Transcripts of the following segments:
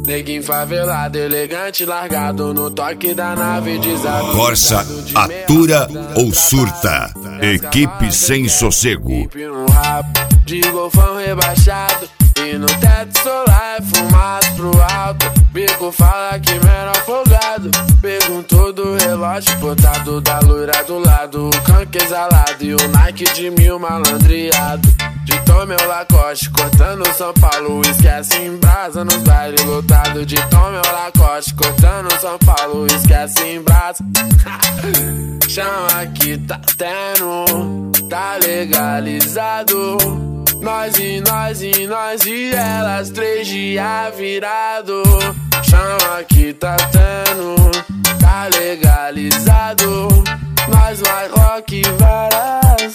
Neguinho favelado, elegante, largado no toque da nave, desabitado. Corsa, atura ou surta? Equipe sem sossego. No rabo, de golfão rebaixado, e no teto solar é fumado pro alto. Bico fala que menor folgado, perguntou do relógio botado da loira do lado. O canque exalado e o Nike de 1000 malandreado. De Tom meu Lacoste, cortando São Paulo, esquece em brasa nos bailes lotados. De Tom meu Lacoste, cortando São Paulo, esquece em brasa. Chama que tá tendo, tá legalizado. Nós e elas, 3 dias virado. Chama que tá tendo, tá legalizado. Nós vai rock varas.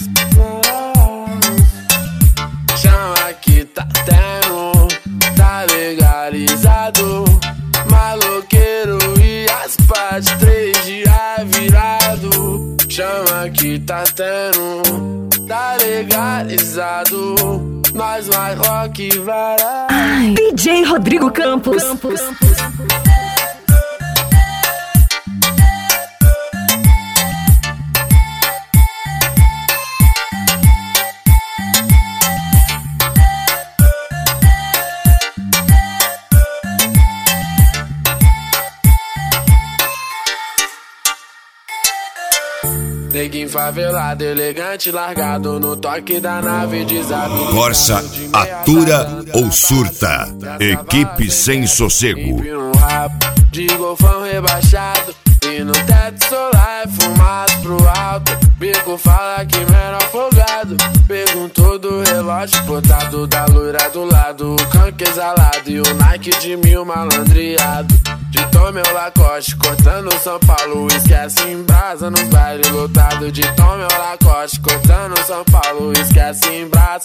Chama que tá tendo, tá legalizado. Maloqueiro e as partes, 3 dias virado. Chama que tá tendo, tá legalizado. Nós vai rock varas. DJ Rodrigo Campos. Neguinho favelado, elegante, largado no toque da nave, desabitado. Corsa, atura ou surta? Equipe sem sossego. No rabo, de golfão rebaixado, e no teto solar é fumado pro alto. Bico fala que menor folgado, perguntou do relógio botado da loira do lado. O canque exalado e o Nike de 1000 malandreado. De Tom meu Lacoste, cortando São Paulo, esquece em brasa nos bailes lotados. De Tom meu Lacoste, cortando São Paulo, esquece em brasa.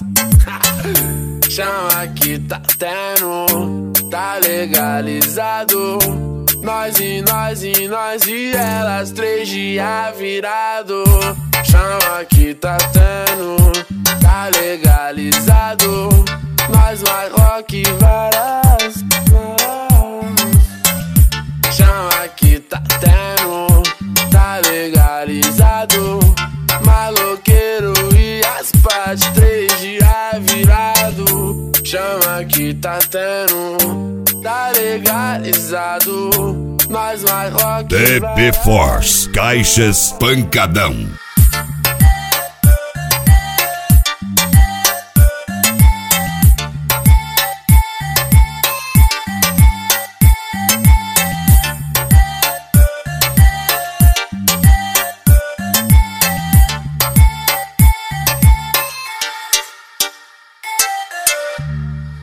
Chama que tá tendo, tá legalizado. Nós e elas, 3 dias virado. Chama que tá tendo, tá legalizado. Nós vai rock varas. Chama que tá tendo, tá legalizado. Maloqueiro e as partes, 3 dias virado. Chama que tá tendo, tá legalizado. Nós vai rock DB Force, caixas pancadão.